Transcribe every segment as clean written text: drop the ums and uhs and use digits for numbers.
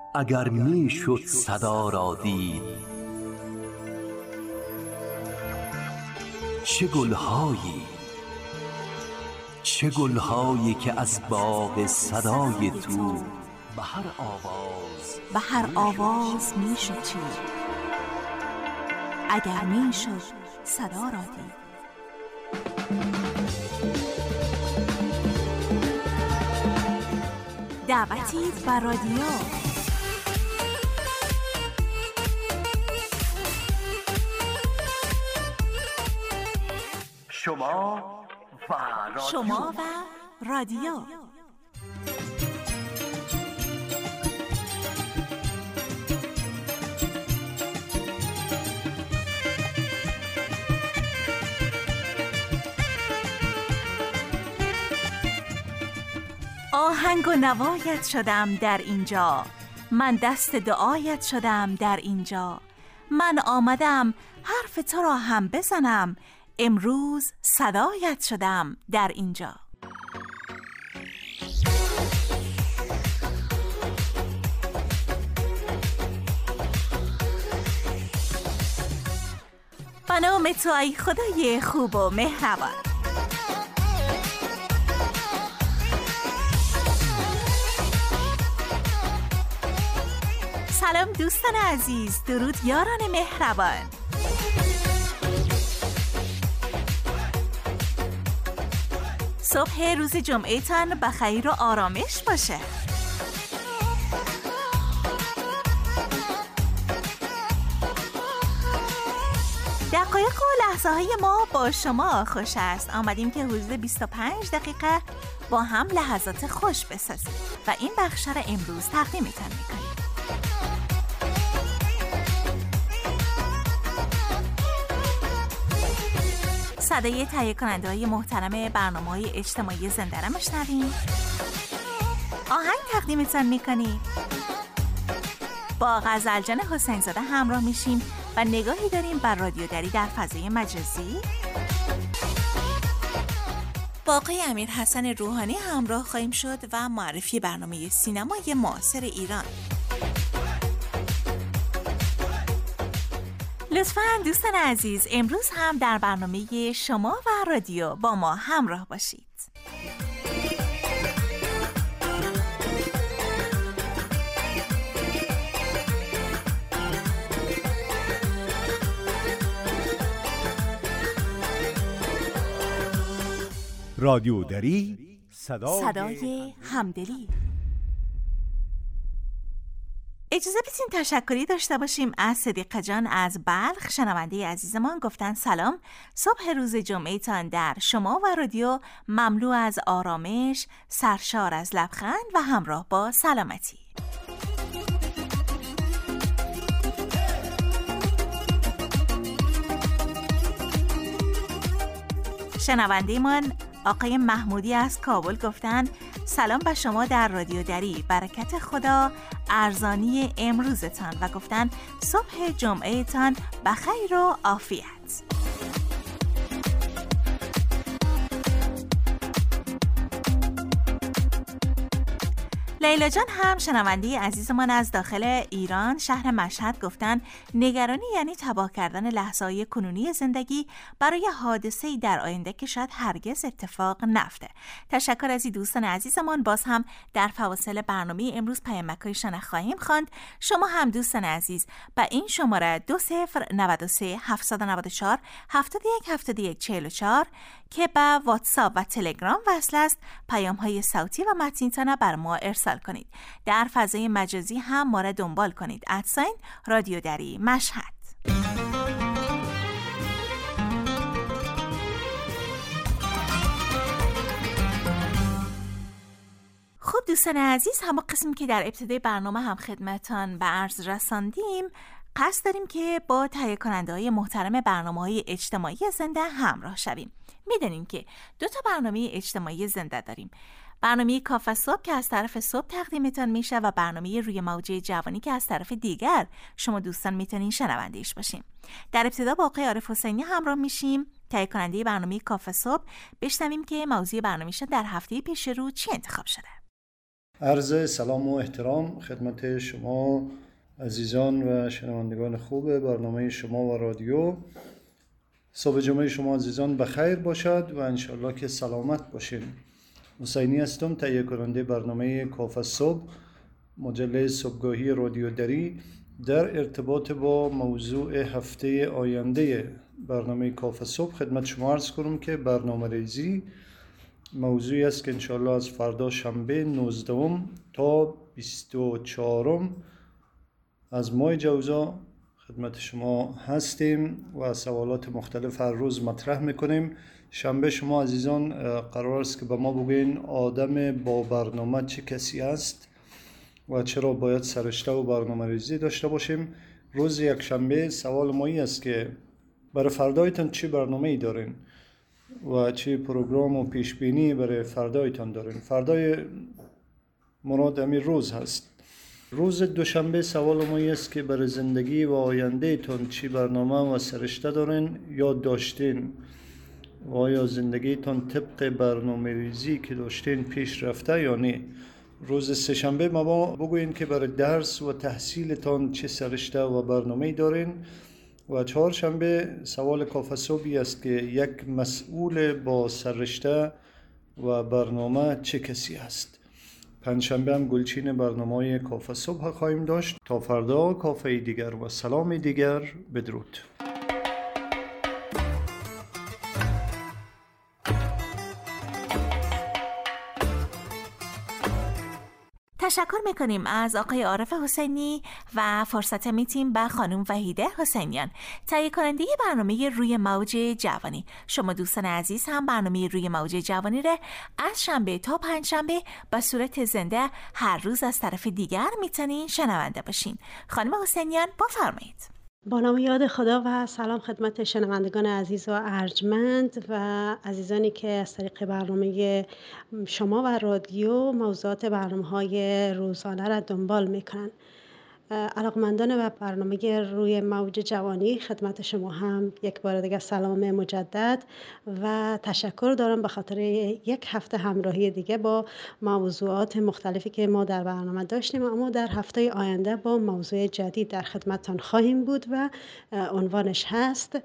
اگر می شد صدا را دید، چه گلهایی که از باغ صدای تو به هر آواز می شد چید، اگر می شد صدا را دید. دعوتی بر رادیو. شما و رادیو. آهنگ و نوایت شدم در اینجا، من دست دعایت شدم در اینجا. من آمدم حرف تو را هم بزنم، امروز صدایت شدم در اینجا. به نام تو ای خدای خوب و مهربان. سلام دوستان عزیز، درود یاران مهربان. صبح روز جمعه تان بخیر و آرامش باشه. دقایق و لحظه های ما با شما خوش است. آمدیم که حدود 25 دقیقه با هم لحظات خوش بسازیم و این بخش را امروز تقدیمتان میکنیم. صدای تهیه کننده های محترم برنامه‌های اجتماعی زنده را میشنویم. آهنگ تقدیمتان میکنیم. با غزلجان حسین زاده همراه میشیم و نگاهی داریم بر رادیو دری در فضای مجازی. با آقای امیر حسن روحانی همراه خواهیم شد و معرفی برنامه سینمای معاصر ایران. لطفاً دوستان عزیز امروز هم در برنامه شما و رادیو با ما همراه باشید. رادیو دری، صدای همدلی. اجازه بدین تشکری داشته باشیم از صدیقه جان از بلخ، شنونده عزیزمان. گفتن سلام، صبح روز جمعه تان در شما و رادیو مملو از آرامش، سرشار از لبخند و همراه با سلامتی. شنونده من آقای محمودی از کابل گفتن سلام به شما در رادیو دری، برکت خدا ارزانی امروزتان و گفتن صبح جمعه تان بخیر و عافیت. لیلا جان هم شنونده عزیزمان از داخل ایران شهر مشهد گفتن نگرانی یعنی تباه کردن لحظه‌های کنونی زندگی برای حادثه‌ای در آینده که شاید هرگز اتفاق نیفته. تشکر از این دوستان عزیزمان. باز هم در فواصل برنامه امروز پیامک‌هایشان خواهیم خواند. شما هم دوستان عزیز با این شماره 2093 794 71 71 44 که با واتساپ و تلگرام وصل است پیام‌های صوتی و متنی‌تان بر ما ارسال کنید. در فضای مجازی هم ما را دنبال کنید. رادیو دری مشهد. خب دوستان عزیز، همون قسمی که در ابتدای برنامه هم خدمتان به عرض رساندیم، قصد داریم که با تهیه کننده های محترم برنامه‌های اجتماعی زنده همراه شویم. میدونیم که 2 برنامه اجتماعی زنده داریم. برنامه کافه صبح که از طرف صبح تقدیمتان میشه و برنامه روی موج جوانی که از طرف دیگر شما دوستان میتونین شنونده‌اش باشیم. در ابتدا با آقای عارف حسینی همراه میشیم، تهیه کننده برنامه کافه صبح، بشنویم که موضوع برنامه‌شون در هفته پیش رو چی انتخاب شده. عرض سلام و احترام خدمت شما عزیزان و شنوندگان خوب برنامه شما و رادیو. صبح جمعه شما عزیزان بخیر باشد و انشالله که سلامت باشین. حسینی هستم، تهیه کننده برنامه کافه صبح، مجله صبحگاهی رادیو دری. در ارتباط با موضوع هفته آینده برنامه کافه صبح خدمت شما عرض کنم که برنامه ریزی موضوعی است که انشالله از فردا شنبه 19 تا 24 از ماه جوزا خدمت شما هستیم و سوالات مختلف هر روز مطرح میکنیم. شنبه شما عزیزان قرار است که به ما بگوین آدم با برنامه چه کسی است و چرا باید سرشته و برنامه ریزی داشته باشیم. روز یک شنبه سوال مایی است که برای فردایتان چه برنامه‌ای دارین و چه پروگرام و پیشبینی برای فردایتان دارین. فردای مراد همین روز هست. روز دوشنبه سوال مایی است که برای زندگی و آینده تان چی برنامه و سرشته دارین یا داشتین و آیا زندگی تان طبق برنامه ریزی که داشتین پیش رفته یا نه. روز سه‌شنبه ما بگوین که برای درس و تحصیل تان چه سرشته و برنامه دارین. و چهارشنبه سوال کافه صبحی است که یک مسئول با سررشته و برنامه چه کسی است. پنجشنبه هم گلچین برنامه کافه صبح خواهیم داشت. تا فردا کافه دیگر و سلام دیگر، بدرود. تشکر میکنیم از آقای عارف حسینی و فرصت میتیم به خانم وحیده حسینیان، تهیه کننده برنامه روی موج جوانی. شما دوستان عزیز هم برنامه روی موج جوانی را از شنبه تا پنجشنبه به صورت زنده هر روز از طرف دیگر میتونین شنونده باشین. خانم حسینیان بفرمایید. با نام یاد خدا و سلام خدمت شنوندگان عزیز و ارجمند و عزیزانی که از طریق برنامه شما و رادیو موضوعات برنامه‌های روزانه را دنبال میکنن. علاقمندان و برنامه روی موج جوانی خدمت شما هم یک بار دیگه سلام مجدد و تشکر دارم به خاطر یک هفته همراهی دیگه با موضوعات مختلفی که ما در برنامه داشتیم. اما در هفته آینده با موضوع جدید در خدمتتان خواهیم بود و عنوانش هست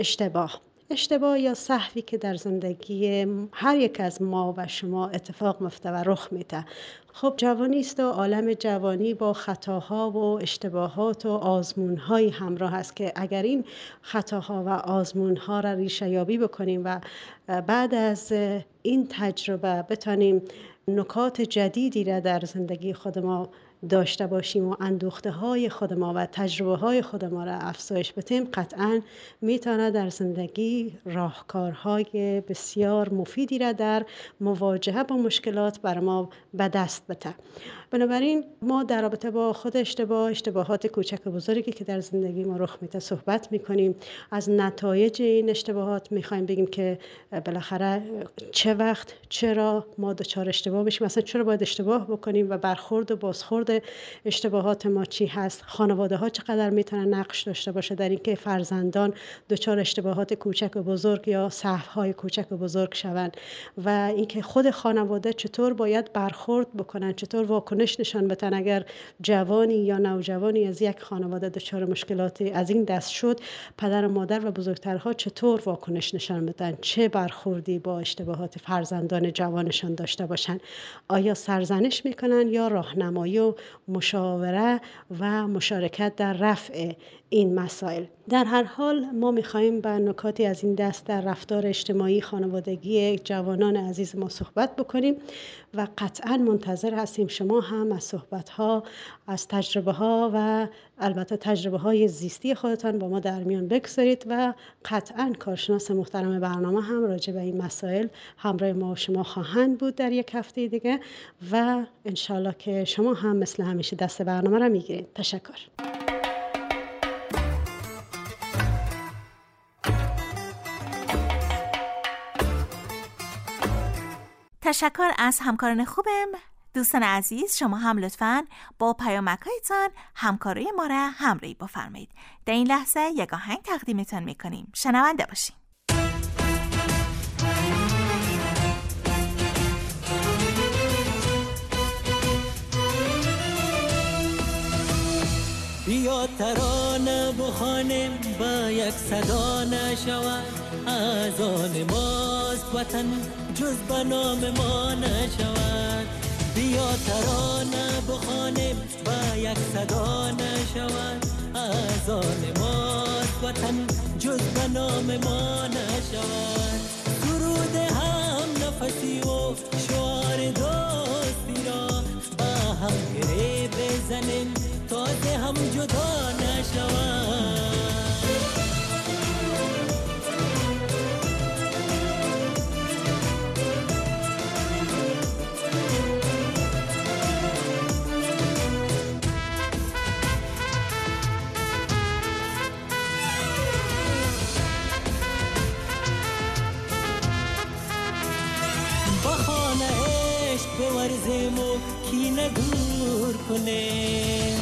اشتباه یا سهوی که در زندگی هر یک از ما و شما اتفاق میفته و رخ میده. خب جوانی است و عالم جوانی با خطاها و اشتباهات و آزمون‌های همراه است که اگر این خطاها و آزمون‌ها را ریشه یابی بکنیم و بعد از این تجربه بتانیم نکات جدیدی را در زندگی خود ما داشته باشیم و اندوخته های خود ما و تجربه های خود ما را افزایش بدیم، قطعاً میتونه در زندگی راهکارهای بسیار مفیدی را در مواجهه با مشکلات بر ما به دست بده. بنابراین ما در رابطه با خود اشتباهات کوچک و بزرگی که در زندگی ما رخ میده صحبت میکنیم. از نتایج این اشتباهات میخوایم بگیم که بالاخره چه وقت چرا ما دچار اشتباه بشیم، مثلا چرا باید اشتباه بکنیم و برخورد و بازخورد اشتباهات ما چی هست. خانواده ها چقدر میتونن نقش داشته باشه در اینکه فرزندان دچار اشتباهات کوچک و بزرگ یا سهوهای کوچک و بزرگ شوند و اینکه خود خانواده چطور باید برخورد بکنن، چطور واکنش نشان بدن اگر جوانی یا نوجوانی از یک خانواده دچار مشکلاتی از این دست شد. پدر و مادر و بزرگترها چطور واکنش نشان بدن، چه برخوردی با اشتباهات فرزندان جوانشان داشته باشن. آیا سرزنش میکنن یا راهنمایی و مشاوره و مشارکت در رفع این مسائل. در هر حال ما میخواییم به نکاتی از این دست در رفتار اجتماعی خانوادگی جوانان عزیز ما صحبت بکنیم و قطعا منتظر هستیم شما هم از صحبت‌ها، از تجربه‌ها و البته تجربه‌های زیستی خودتان با ما در میان بگذارید و قطعا کارشناس محترم برنامه هم راجع به این مسائل همراه ما و شما خواهند بود در یک هفته دیگه و انشالله که شما هم مثل همیشه دست برنامه را میگیرید. تشکر. تشکر از همکاران خوبم. دوستان عزیز شما هم لطفاً با پیامک‌هایتان همکاری ما را همراهی بفرمایید. در این لحظه یک آهنگ تقدیمتان می‌کنیم. شنونده باشید. ترانه بخوانیم با یک صدا نشود، از آن ماست وطن جز به نام ما نشود. بیا ترانه بخوانیم با یک صدا نشود، از آن ماست وطن جز به نام ما نشود. درود هم نفسی و شعار دوستی را با هم گره بزنیم تازه هم جدا نشود. بخانه عشق بورزیم و کینه دور کنیم.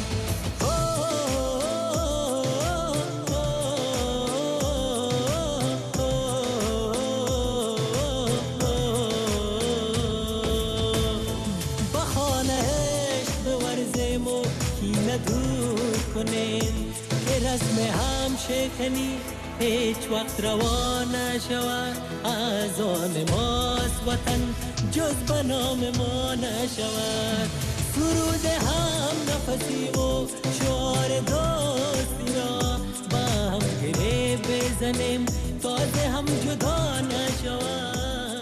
بخانه عشق بورزیم و کینه دور کنیم که رسم هم شکنی هیچ وقت روا نشود. از آن ماست وطن جز به نام ما نشود. سرود هم نفسی و شعار دوستی را با هم گره بزنیم تازه هم جدا نشود.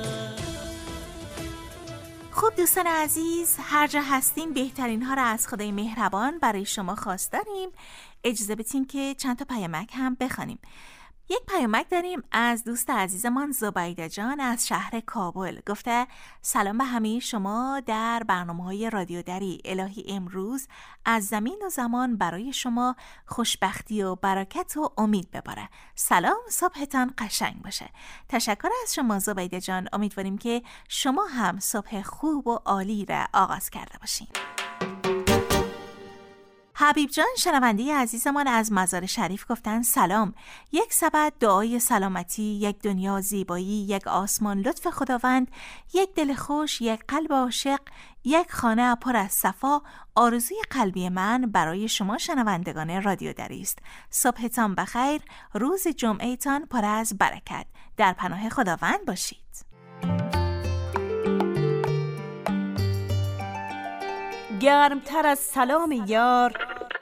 خب دوستان عزیز، هر جا هستین بهترین ها را از خدای مهربان برای شما خواست داریم. اجازه بدین که چند تا پیامک هم بخوانیم. یک پیامک داریم از دوست عزیزمان زبیده جان از شهر کابل. گفته سلام به همه شما در برنامه‌های رادیو دری. الهی امروز از زمین و زمان برای شما خوشبختی و برکت و امید بباره. سلام، صبحتان قشنگ باشه. تشکر از شما زبیده جان. امیدواریم که شما هم صبح خوب و عالی را آغاز کرده باشین. حبیب جان شنونده عزیزمان از مزار شریف گفتن سلام. یک سبد دعای سلامتی، یک دنیا زیبایی، یک آسمان لطف خداوند، یک دل خوش، یک قلب عاشق، یک خانه پر از صفا آرزوی قلبی من برای شما شنوندگان رادیو دری است. صبحتان بخیر، روز جمعهتان پر از برکت. در پناه خداوند باشید. گرمتر از سلام یار،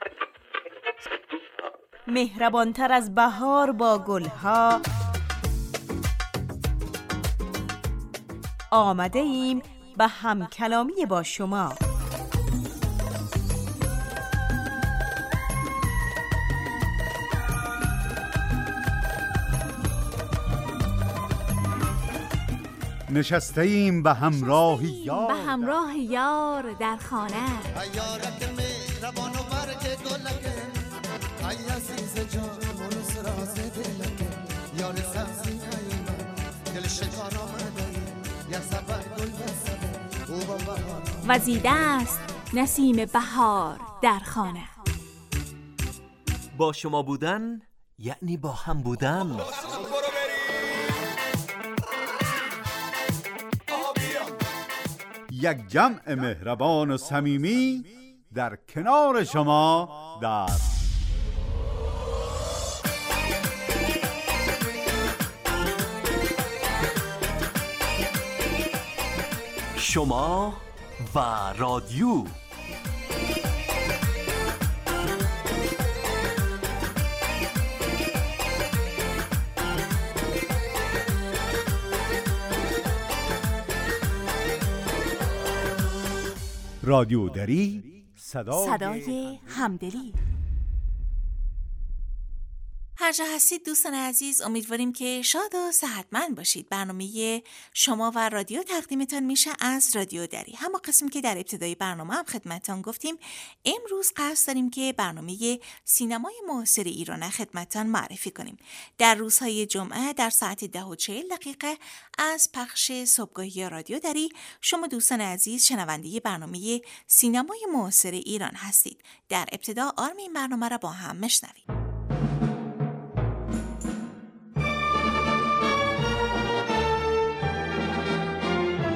مهربانتر از بهار با گلها، آمده ایم به همکلامی با شما. نشسته ایم به همراه یار، به همراه یار در خانه. یارت مهربان و برگ گلکه، ای عزیز جان منوس راز دلکه، یار سبزی نیومد دل شکار آمده، یا سبر گل بسده او با بهار وزیده است نسیم بهار در خانه. با شما بودن یعنی با هم بودن. یک جمع مهربان و صمیمی در کنار شما در شما و رادیو. رادیو دری، صدای همدلی. هر جا هستید دوستان عزیز، امیدواریم که شاد و صحتمند باشید. برنامه شما و رادیو تقدیمتان میشه از رادیو دری. همون قسمی که در ابتدای برنامه هم خدمتتان گفتیم، امروز قصد داریم که برنامه سینمای معاصر ایران خدمتتان معرفی کنیم. در روزهای جمعه در ساعت 10:40 از پخش صبحگاهی رادیو دری شما دوستان عزیز شنونده برنامه سینمای معاصر ایران هستید. در ابتدا آرم این برنامه را با هم میشنویم.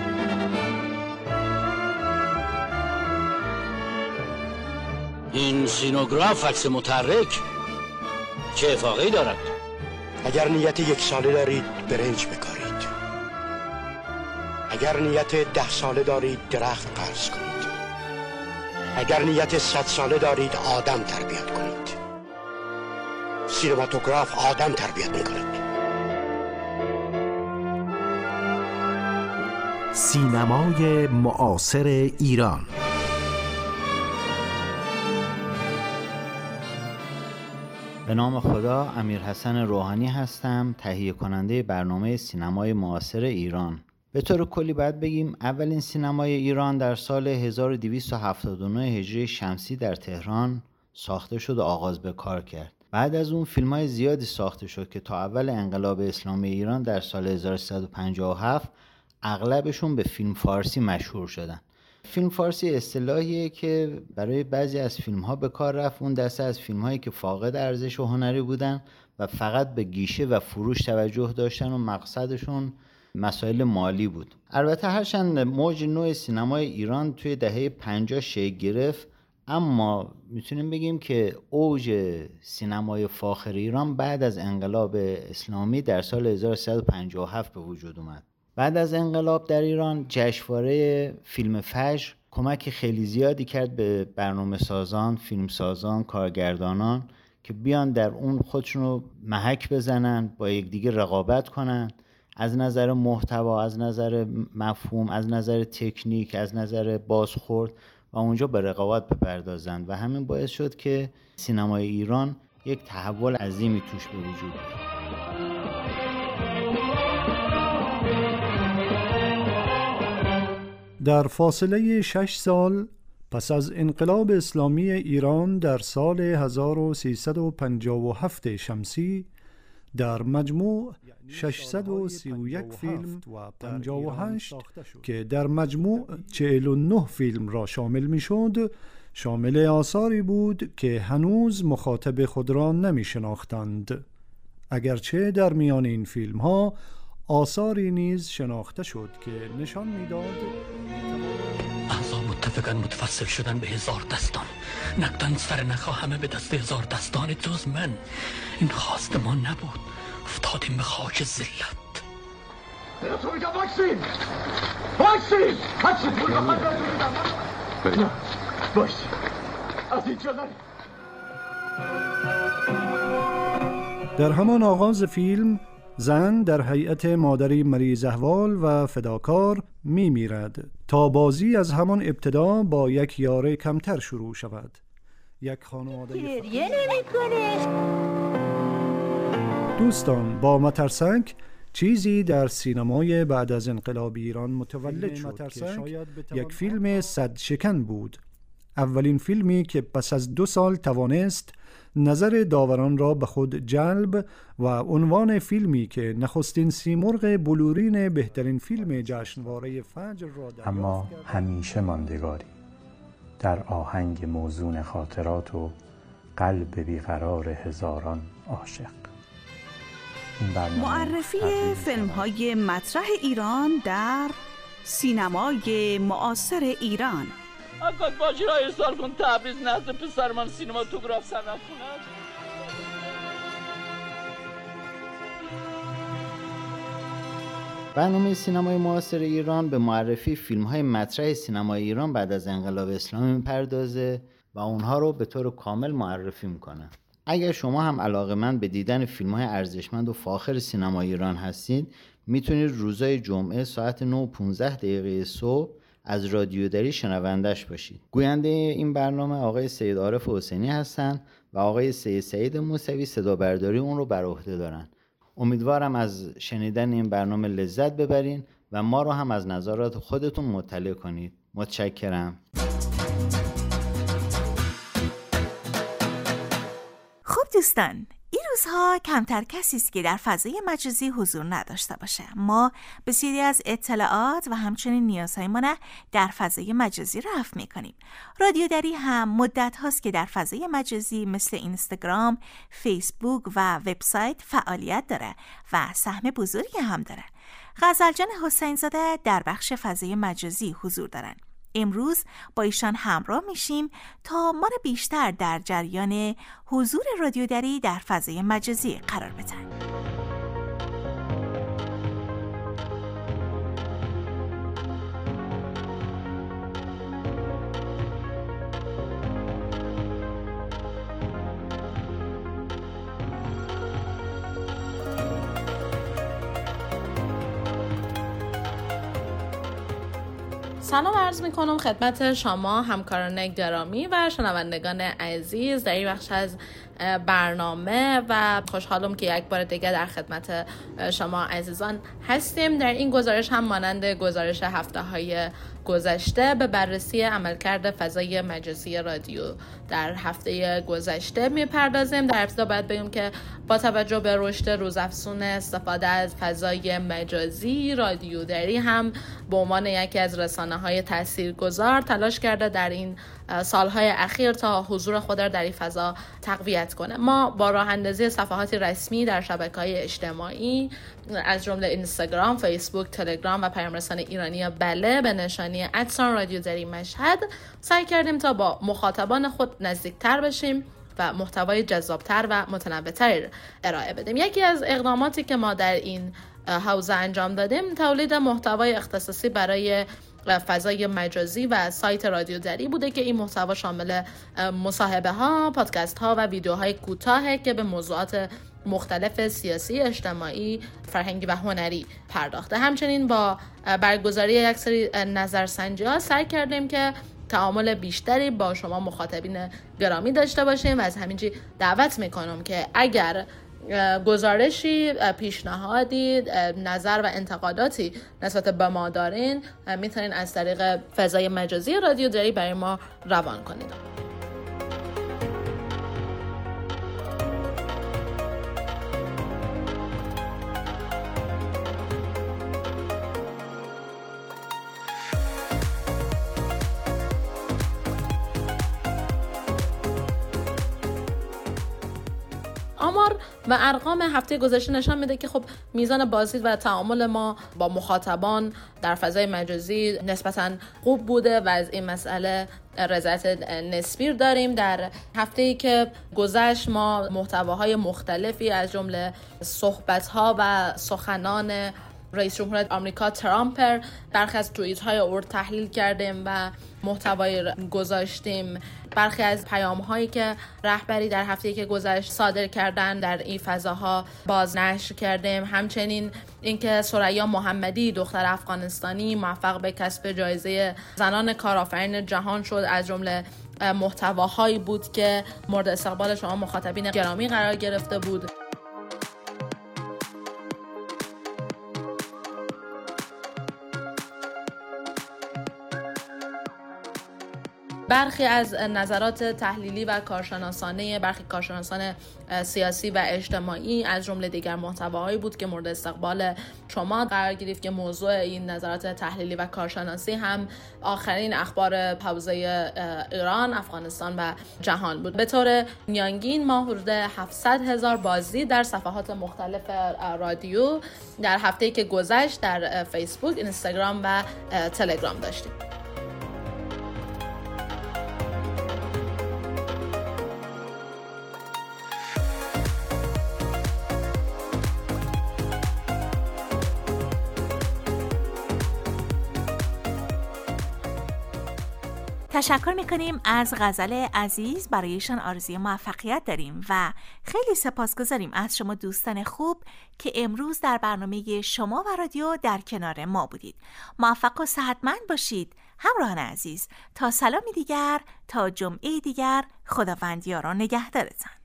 این سینوگراف عکس متحرک چه افاقی دارد؟ اگر نیت 1 ساله دارید برنج بکارید، اگر نیت 10 ساله دارید درخت قرض کنید، اگر نیت 100 ساله دارید آدم تربیت کنید. سینماتوگراف آدم تربیت میکند. سینمای معاصر ایران. به نام خدا، امیرحسن روحانی هستم، تهیه کننده برنامه سینمای معاصر ایران. به طور کلی باید بگیم اولین سینمای ایران در سال 1279 هجری شمسی در تهران ساخته شد و آغاز به کار کرد. بعد از اون فیلم‌های زیادی ساخته شد که تا اول انقلاب اسلامی ایران در سال 1357 اغلبشون به فیلم فارسی مشهور شدن. فیلم فارسی اصطلاحیه که برای بعضی از فیلم‌ها به کار رفت. اون دسته از فیلم‌هایی که فاقد ارزش هنری بودن و فقط به گیشه و فروش توجه داشتن و مقصدشون مسائل مالی بود. البته هرچند موج نو سینمای ایران توی دهه 50 شکل گرفت، اما میتونیم بگیم که اوج سینمای فاخر ایران بعد از انقلاب اسلامی در سال 1357 به وجود اومد. بعد از انقلاب در ایران جشنواره فیلم فجر کمک خیلی زیادی کرد به برنامه سازان، فیلم سازان، کارگردانان که بیان در اون خودشون رو محک بزنن، با یکدیگه رقابت کنن، از نظر محتوا، از نظر مفهوم، از نظر تکنیک، از نظر بازخورد و اونجا به رقابت بپردازن و همین باعث شد که سینمای ایران یک تحول عظیمی توش به وجود بیاد. در فاصله 6 سال پس از انقلاب اسلامی ایران در سال 1357 شمسی در مجموع 631 فیلم و 58 که در مجموع 49 فیلم را شامل می شد، شامل آثاری بود که هنوز مخاطب خود را نمی شناختند، اگرچه در میان این فیلم ها آثاری نیز شناخته شد که نشان میداد اعضا متفقاً متفصل شدن به 1000 دستان، نقدن سر نخا همه به دست 1000 دستان جز من. این خواست ما نبود، افتادیم به خاک ذلت. در همان آغاز فیلم زن در هیئت مادری مریض احوال و فداکار می میرد تا بازی از همان ابتدا با یک یاره کمتر شروع شود. یک خانواده گریه نمی‌کنه. دوستان، با مترسک چیزی در سینمای بعد از انقلاب ایران متولد شد که شاید یک فیلم صد شکن بود. اولین فیلمی که پس از 2 سال توانست نظر داوران را به خود جلب و عنوان فیلمی که نخستین سیمرغ بلورین بهترین فیلم جشنواره فجر را دریافت اما همیشه ماندگاری در آهنگ موزون خاطرات و قلب بیقرار هزاران عاشق. معرفی فیلم‌های مطرح ایران در سینمای معاصر ایران. اگه باجی را ارسال کن تبریز نزد پسر من سینماتوگراف صنعت کند. برنامه سینمای معاصر ایران به معرفی فیلم‌های مطرح سینمای ایران بعد از انقلاب اسلامی می‌پردازه و اونها رو به طور کامل معرفی می‌کنه. اگر شما هم علاقه‌مند به دیدن فیلم‌های ارزشمند و فاخر سینمای ایران هستید، میتونید روزهای جمعه ساعت 9:15 صبح از رادیو دری شنوندش باشید. گوینده این برنامه آقای سید عارف حسینی هستند و آقای سید سعید موسوی صدا برداری اون رو بر عهده دارن. امیدوارم از شنیدن این برنامه لذت ببرین و ما رو هم از نظرات خودتون مطلع کنید. متشکرم. خب دوستان، این روزها کمتر کسی است که در فضای مجازی حضور نداشته باشه. ما بسیاری از اطلاعات و همچنین نیازهایمان در فضای مجازی رفع می‌کنیم. رادیو دری هم مدت هاست که در فضای مجازی مثل اینستاگرام، فیسبوک و وبسایت فعالیت داره و سهم بزرگی هم داره. غزل جان حسین زاده در بخش فضای مجازی حضور دارن. امروز با ایشان همراه میشیم تا ما را بیشتر در جریان حضور رادیو دری در فضای مجازی قرار بدن. سلام عرض میکنم خدمت شما همکاران گرامی و شنوندگان عزیز در این بخش از برنامه و خوشحالم که یک بار دیگه در خدمت شما عزیزان هستیم. در این گزارش هم مانند گزارش هفته‌های گذشته به بررسی عملکرد فضای مجازی رادیو در هفته گذشته میپردازیم. در ابتدا باید بگیم که با توجه به رشد روزافزون استفاده از فضای مجازی، رادیو دری هم به عنوان یکی از رسانه‌های تاثیرگذار تلاش کرده در این سالهای اخیر تا حضور خود را در این فضا تقویت کنه. ما با راه اندازی صفحات رسمی در شبکه‌های اجتماعی از جمله اینستاگرام، فیسبوک، تلگرام و پیام‌رسان ایرانی بله به نشانی @رادیو دری مشهد سعی کردیم تا با مخاطبان خود نزدیکتر بشیم و محتوای جذابتر و متنوع‌تر ارائه بدیم. یکی از اقداماتی که ما در این حوزه انجام دادیم تولید محتوای اختصاصی برای فضای مجازی و سایت رادیو دری بوده که این محتوا شامل مصاحبه ها، پادکست ها و ویدیوهای کوتاه که به موضوعات مختلف سیاسی، اجتماعی، فرهنگی و هنری پرداخته. همچنین با برگزاری یک سری نظرسنجی ها سعی کردیم که تعامل بیشتری با شما مخاطبین گرامی داشته باشیم و از همینجی دعوت میکنم که اگر گزارشی، پیشنهادی، نظر و انتقاداتی نسبت به ما دارین میتونین از طریق فضای مجازی رادیو دری برای ما روان کنید. آمار و ارقام هفته گذشته نشان میده که خب میزان بازدید و تعامل ما با مخاطبان در فضای مجازی نسبتاً خوب بوده و از این مسئله رضایت نسبی داریم. در هفته‌ای که گذشت ما محتواهای مختلفی از جمله صحبت‌ها و سخنان رئیس جمهور آمریکا ترامپ، برخی از توییت‌های او تحلیل کردیم و محتوای گذاشتیم. برخی از پیام‌هایی که رهبری در هفته‌ای که گذشت صادر کردن در این فضاها بازنشر کردیم. همچنین اینکه ثریا محمدی دختر افغانستانی موفق به کسب جایزه زنان کارآفرین جهان شد از جمله محتواهایی بود که مورد استقبال شما مخاطبین گرامی قرار گرفته بود. برخی از نظرات تحلیلی و کارشناسانه برخی کارشناسان سیاسی و اجتماعی از جمله دیگر محتواهایی بود که مورد استقبال شما قرار گرفت که موضوع این نظرات تحلیلی و کارشناسی هم آخرین اخبار حوزه ایران، افغانستان و جهان بود. به طور میانگین ما حدود 700,000 بازدید در صفحات مختلف رادیو در هفته‌ای که گذشت در فیسبوک، اینستاگرام و تلگرام داشتیم. تشکر میکنیم از غزل عزیز، برایشان آرزوی موفقیت داریم و خیلی سپاسگزاریم از شما دوستان خوب که امروز در برنامه شما و رادیو در کنار ما بودید. موفق و صحتمند باشید همراهان عزیز. تا سلامی دیگر، تا جمعه دیگر، خداوند یار و نگهدارتان.